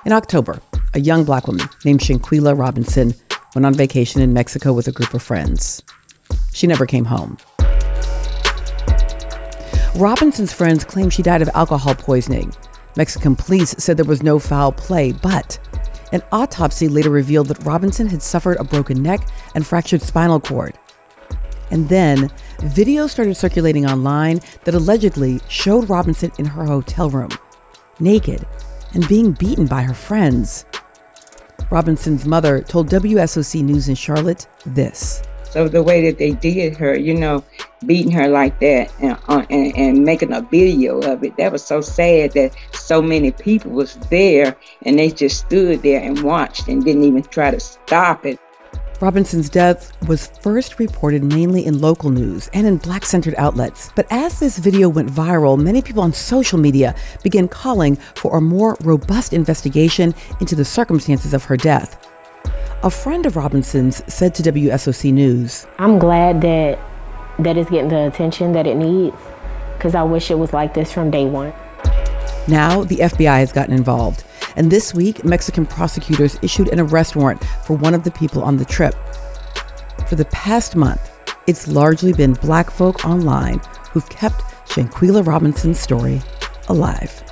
In October, a young Black woman named Shanquella Robinson went on vacation in Mexico with a group of friends. She never came home. Robinson's friends claim she died of alcohol poisoning. Mexican police said there was no foul play, but an autopsy later revealed that Robinson had suffered a broken neck and fractured spinal cord. And then videos started circulating online that allegedly showed Robinson in her hotel room, naked and being beaten by her friends. Robinson's mother told WSOC News in Charlotte this. So the way that they did her, beating her like that and making a video of it, that was so sad that so many people was there and they just stood there and watched and didn't even try to stop it. Robinson's death was first reported mainly in local news and in Black-centered outlets. But as this video went viral, many people on social media began calling for a more robust investigation into the circumstances of her death. A friend of Robinson's said to WSOC News, "I'm glad that it's getting the attention that it needs, because I wish it was like this from day one." Now the FBI has gotten involved. And this week, Mexican prosecutors issued an arrest warrant for one of the people on the trip. For the past month, it's largely been Black folk online who've kept Shanquella Robinson's story alive.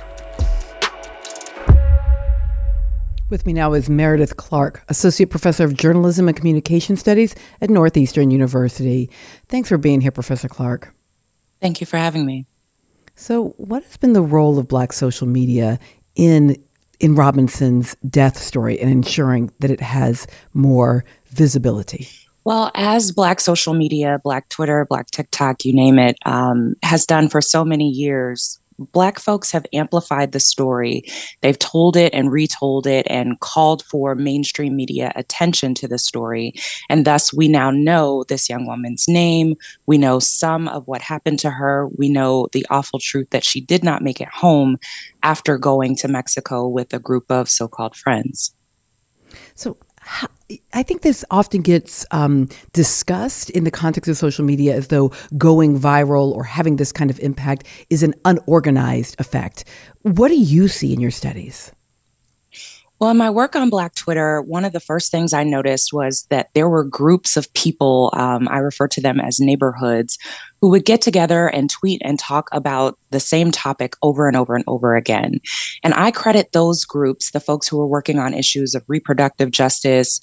With me now is Meredith Clark, Associate Professor of Journalism and Communication Studies at Northeastern University. Thanks for being here, Professor Clark. Thank you for having me. So what has been the role of Black social media in Robinson's death story and ensuring that it has more visibility? Well, as Black social media, Black Twitter, Black TikTok, you name it, has done for so many years, Black folks have amplified the story. They've told it and retold it and called for mainstream media attention to the story. And thus, we now know this young woman's name. We know some of what happened to her. We know the awful truth that she did not make it home after going to Mexico with a group of so-called friends. So I think this often gets discussed in the context of social media as though going viral or having this kind of impact is an unorganized effect. What do you see in your studies? Well, in my work on Black Twitter, one of the first things I noticed was that there were groups of people, I refer to them as neighborhoods, who would get together and tweet and talk about the same topic over and over and over again. And I credit those groups, the folks who were working on issues of reproductive justice,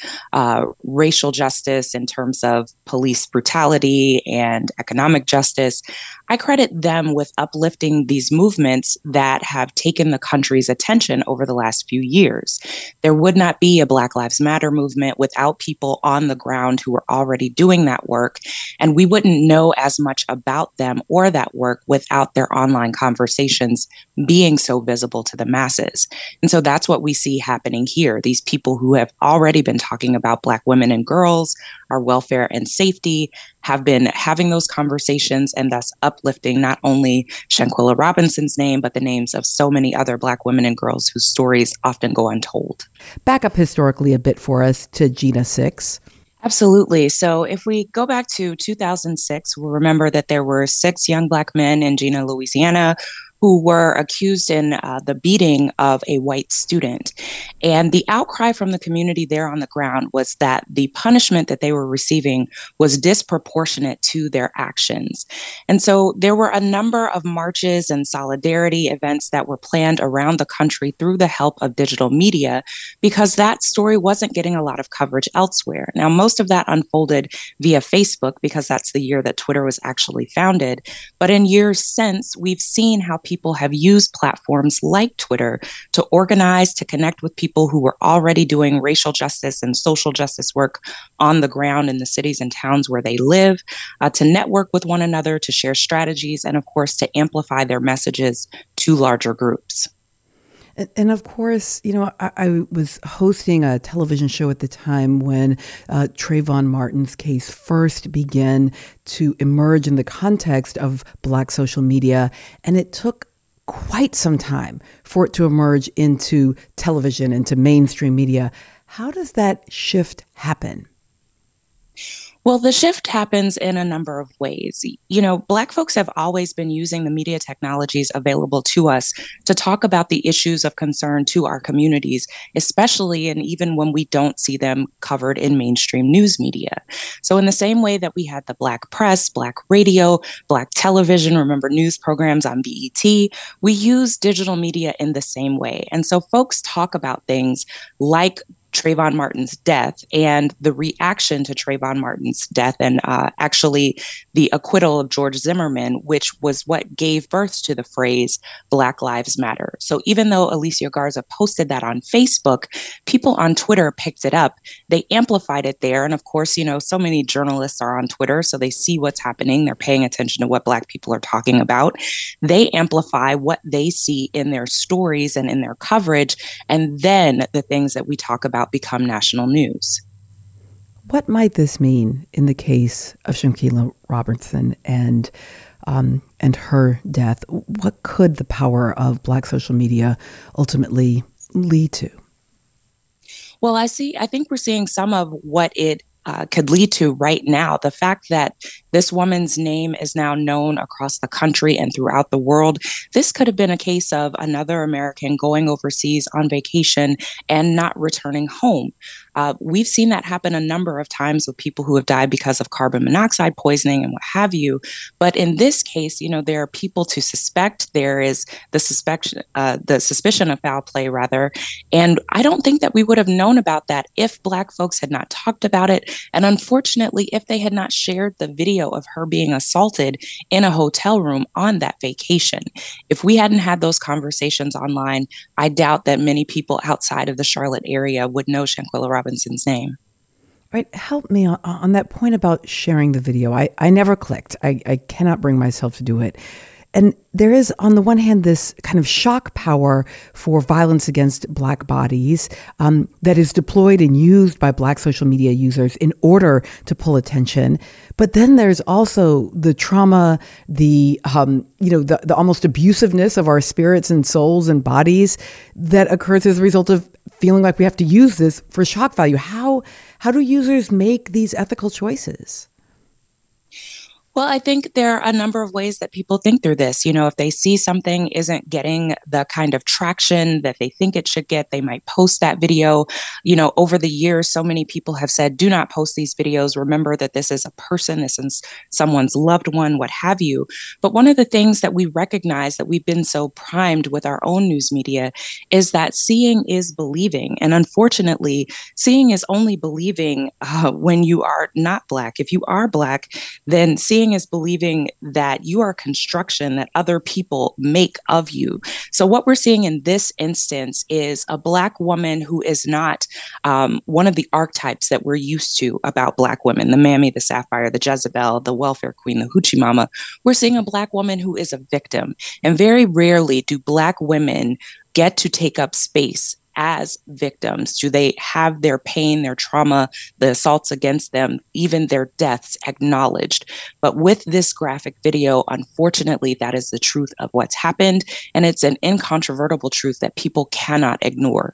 racial justice in terms of police brutality and economic justice, I credit them with uplifting these movements that have taken the country's attention over the last few years. There would not be a Black Lives Matter movement without people on the ground who were already doing that work, and we wouldn't know as much about them or that work without their online conversations being so visible to the masses. And so that's what we see happening here. These people who have already been talking about Black women and girls, our welfare and safety, have been having those conversations and thus uplifting not only Shanquella Robinson's name, but the names of so many other Black women and girls whose stories often go untold. Back up historically a bit for us to Jena 6. Absolutely. So if we go back to 2006, we'll remember that there were 6 young Black men in Jena, Louisiana, who were accused in the beating of a white student. And the outcry from the community there on the ground was that the punishment that they were receiving was disproportionate to their actions. And so there were a number of marches and solidarity events that were planned around the country through the help of digital media, because that story wasn't getting a lot of coverage elsewhere. Now, most of that unfolded via Facebook, because that's the year that Twitter was actually founded. But in years since, we've seen how people have used platforms like Twitter to organize, to connect with people who were already doing racial justice and social justice work on the ground in the cities and towns where they live, to network with one another, to share strategies, and of course, to amplify their messages to larger groups. And of course, I was hosting a television show at the time when Trayvon Martin's case first began to emerge in the context of Black social media. And it took quite some time for it to emerge into television, into mainstream media. How does that shift happen? Well, the shift happens in a number of ways. You know, Black folks have always been using the media technologies available to us to talk about the issues of concern to our communities, especially and even when we don't see them covered in mainstream news media. So, in the same way that we had the Black press, Black radio, Black television, remember news programs on BET, we use digital media in the same way. And so, folks talk about things like Trayvon Martin's death and the reaction to Trayvon Martin's death, and actually the acquittal of George Zimmerman, which was what gave birth to the phrase Black Lives Matter. So even though Alicia Garza posted that on Facebook, people on Twitter picked it up. They amplified it there. And of course, you know, so many journalists are on Twitter, so they see what's happening. They're paying attention to what Black people are talking about. They amplify what they see in their stories and in their coverage. And then the things that we talk about become national news. What might this mean in the case of Shanquella Robinson and her death? What could the power of Black social media ultimately lead to? Well, I think we're seeing some of what it could lead to right now. The fact that this woman's name is now known across the country and throughout the world. This could have been a case of another American going overseas on vacation and not returning home. We've seen that happen a number of times with people who have died because of carbon monoxide poisoning and what have you. But in this case, you know, there are people to suspect. There is the suspicion of foul play, rather. And I don't think that we would have known about that if Black folks had not talked about it. And unfortunately, if they had not shared the video of her being assaulted in a hotel room on that vacation. If we hadn't had those conversations online, I doubt that many people outside of the Charlotte area would know Shanquella Robinson's name. Right. Help me on that point about sharing the video. I never clicked. I cannot bring myself to do it. And there is, on the one hand, this kind of shock power for violence against Black bodies that is deployed and used by Black social media users in order to pull attention. But then there's also the trauma, the almost abusiveness of our spirits and souls and bodies that occurs as a result of feeling like we have to use this for shock value. How do users make these ethical choices? Well, I think there are a number of ways that people think through this. You know, if they see something isn't getting the kind of traction that they think it should get, they might post that video. You know, over the years, so many people have said, do not post these videos. Remember that this is a person, this is someone's loved one, what have you. But one of the things that we recognize that we've been so primed with our own news media is that seeing is believing. And unfortunately, seeing is only believing when you are not Black. If you are Black, then seeing is believing that you are construction that other people make of you. So what we're seeing in this instance is a Black woman who is not one of the archetypes that we're used to about Black women, the Mammy, the Sapphire, the Jezebel, the welfare queen, the hoochie mama. We're seeing a Black woman who is a victim. And very rarely do Black women get to take up space as victims. Do they have their pain, their trauma, the assaults against them, even their deaths acknowledged? But with this graphic video, unfortunately, that is the truth of what's happened. And it's an incontrovertible truth that people cannot ignore.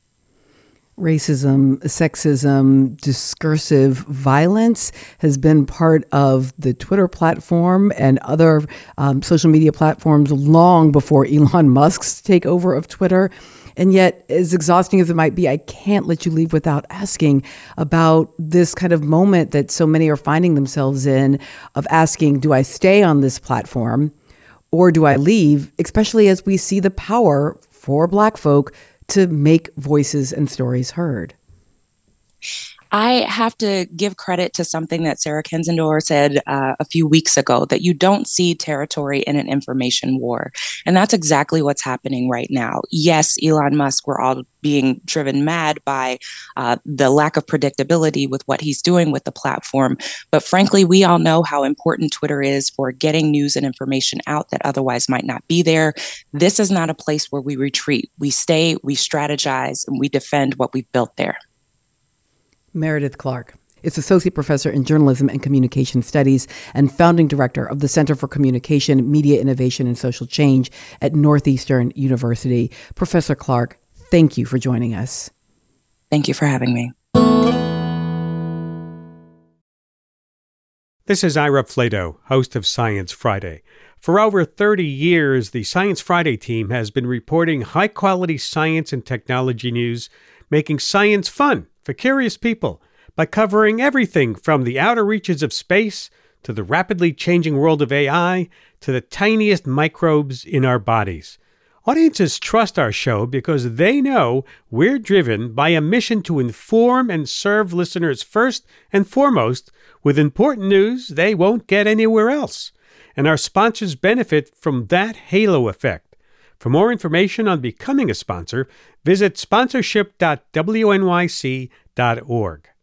Racism, sexism, discursive violence has been part of the Twitter platform and other social media platforms long before Elon Musk's takeover of Twitter. And yet, as exhausting as it might be, I can't let you leave without asking about this kind of moment that so many are finding themselves in of asking, do I stay on this platform or do I leave? Especially as we see the power for Black folk to make voices and stories heard. I have to give credit to something that Sarah Kensendor said a few weeks ago, that you don't see territory in an information war. And that's exactly what's happening right now. Yes, Elon Musk, we're all being driven mad by the lack of predictability with what he's doing with the platform. But frankly, we all know how important Twitter is for getting news and information out that otherwise might not be there. This is not a place where we retreat. We stay, we strategize, and we defend what we've built there. Meredith Clark is Associate Professor in Journalism and Communication Studies and Founding Director of the Center for Communication, Media Innovation, and Social Change at Northeastern University. Professor Clark, thank you for joining us. Thank you for having me. This is Ira Flato, host of Science Friday. For over 30 years, the Science Friday team has been reporting high-quality science and technology news, making science fun for curious people by covering everything from the outer reaches of space to the rapidly changing world of AI to the tiniest microbes in our bodies. Audiences trust our show because they know we're driven by a mission to inform and serve listeners first and foremost with important news they won't get anywhere else. And our sponsors benefit from that halo effect. For more information on becoming a sponsor, visit sponsorship.wnyc.org.